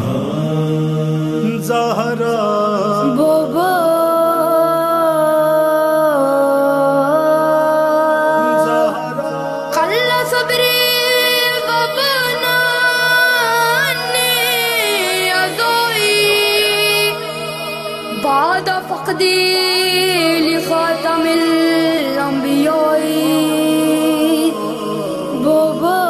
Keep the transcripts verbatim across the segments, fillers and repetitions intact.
زہرا بابا زہرا خلّ صبری وبناني أضوئي بعد فقدي لخاتم الأنبياء بابا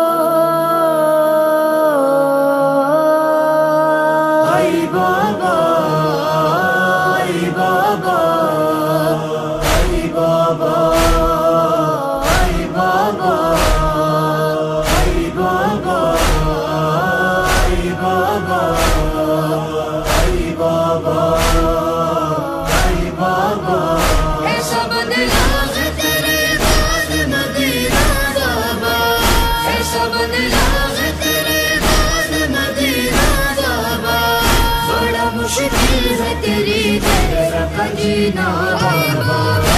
اے بابا اے بابا اے بابا اے بابا اے بابا اے بابا اے بابا اے بابا ایسا بدلا ہے تیرے بعد مدینہ بابا ایسا بدلا ہے تیرے بعد مدینہ بابا بڑا مشکل ہے تیری تیرا کا جینا بابا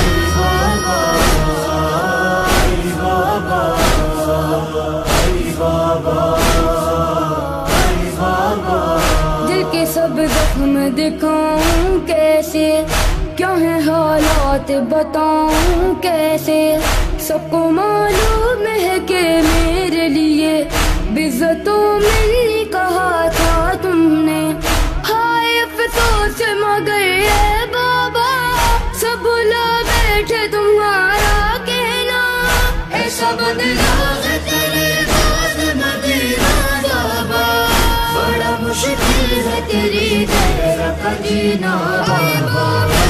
دل کے سب زخم دکھاؤں کیسے کیا ہے حالات بتاؤں کیسے سب کو معلوم ہے کہ میرے لیے بزتوں میں کہا تھا تم نے ہائے افسوس مگر اے بابا سب بھلا بیٹھے تمہارا کہنا ایسا بدلا ہے تیرے بعد مدینہ بابا بڑا مشکل ہے تیری تیرا کا جینا بابا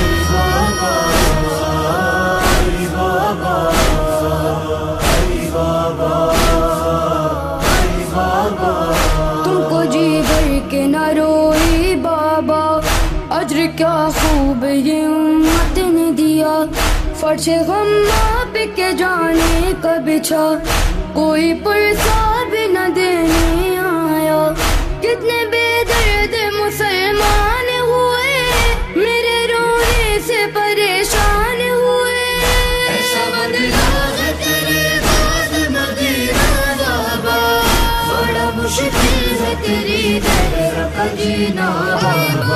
تم کو جی بھر کے نہ روئی بابا اجر کیا خوب یہ امت نے دیا فرش غم آپ کے جانے کا بچھا کوئی پرسا بھی نہ دینے آیا کتنے بے درد مسلمان ہوئے میرے رونے سے پریشان ہوئے ایسا بدلا ہے تیرے بعد مدینہ بابا بڑا مشکل ہے تیری تیرا کا جینا بابا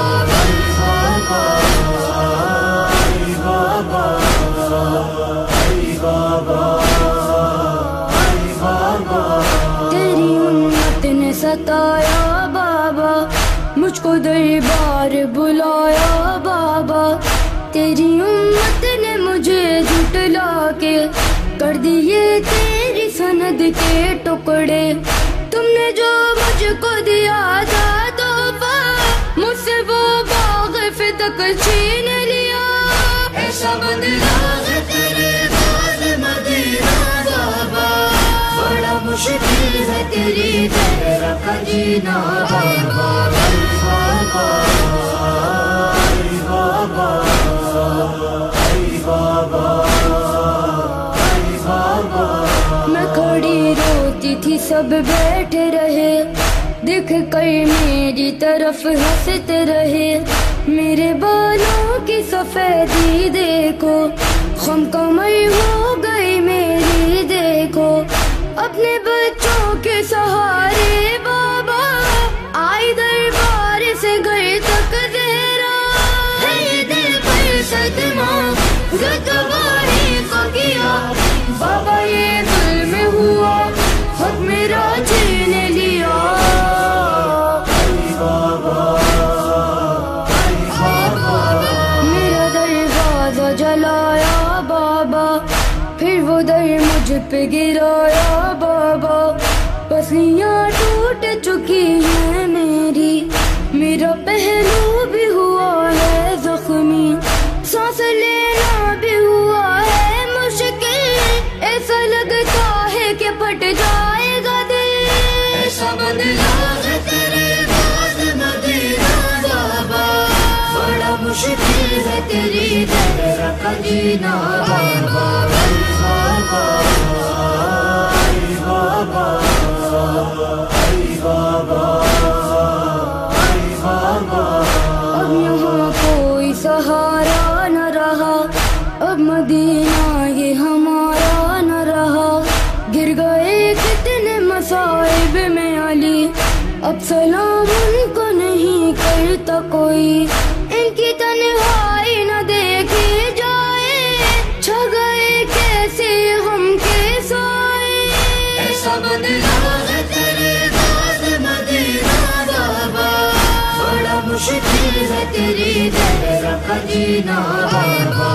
تیری امت نے ستایا بابا مجھ کو دربار بلایا بابا تیری امت نے مجھے جھٹلا کے کر دیے تیری سند کے ٹکڑے تم نے جو مجھ کو دیا تھا تحفہ مجھ سے وہ باغ فتق چھین لیا ایسا بدلا ہے تیرے بعد مدینہ بابا بڑا مشکل ہے تیری تیرا کا جینا بابا میں کھڑی روتی تھی سب بیٹھے رہے دیکھ کر میری طرف ہنستے رہے میرے بالوں کی سفیدی دیکھو خم کمر ہو گئی میری دیکھو اپنے بچوں کے سہارے بابا آئی دربار سے گھر تک زہرا ہے یہ دل پر صدمہ گدواری کو کیا بابا یہ ظلم ہوا حق میرا چھین لیا میرا دروازہ جلایا بابا پھر وہ در مجھ پہ گرایا بابا پسلیاں ٹوٹ چکی ہیں میری میرا پہلو بھی ہوا ہے زخمی سانس لینا بھی ہوا ہے مشکل ایسا لگتا ہے کہ پھٹ جائے گا دل ایسا بدلا ہے تیرے بعد مدینہ بابا بڑا مشکل ہے تیری تیرا کا جینا بابا اب یہاں کوئی سہارا نہ رہا اب مدینہ یہ ہمارا نہ رہا گر گئے کتنے مصائب میں علی اب سلام ان سنتا کوئی، ان کی تنہائی نہ دیکھی جائے، چھا گئے کیسے ہم کے سائے۔ ایسا بدلا ہے تیرے بعد مدینہ بابا، بڑا مشکل ہے تیری زہرا کا جینا بابا۔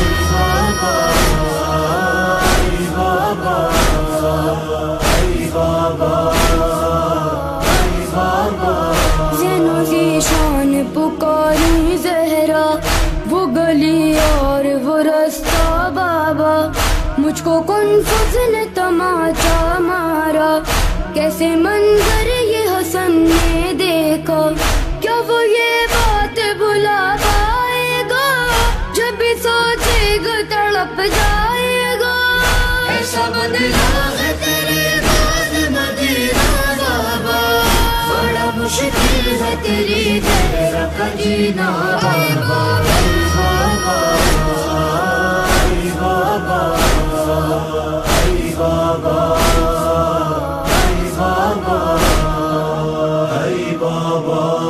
علی بابا، علی بابا، علی بابا، زینوں کی شان پکاری زہرا، وہ گلی اور وہ رستہ بابا، مجھ کو کنفوز نے تماچا مارا، کیسے منظر یہ حسن نے دیکھا، کیا وہ یہ بات بھلا پائے گا، جب بھی سوچے گا تڑپ جائے گا۔ ایسا بدلا ہے تیرے بعد مدینہ بابا، بڑا مشکل ہے تیری زہرا کا جینا بابا۔ علی بابا، علی بابا، علی بابا، علی بابا، علی بابا۔